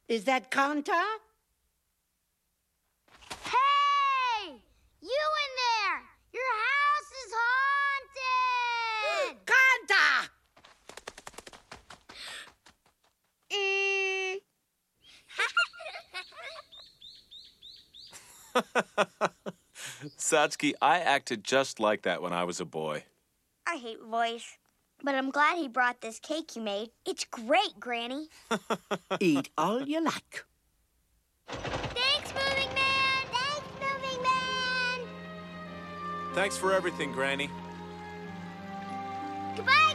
Is that Kanta? Hey! You in there! Your house is haunted! Kanta! Satsuki, I acted just like that when I was a boy. I hate voice. But I'm glad he brought this cake you made. It's great, Granny. Eat all you like. Thanks, Moving Man! Thanks, Moving Man! Thanks for everything, Granny. Goodbye,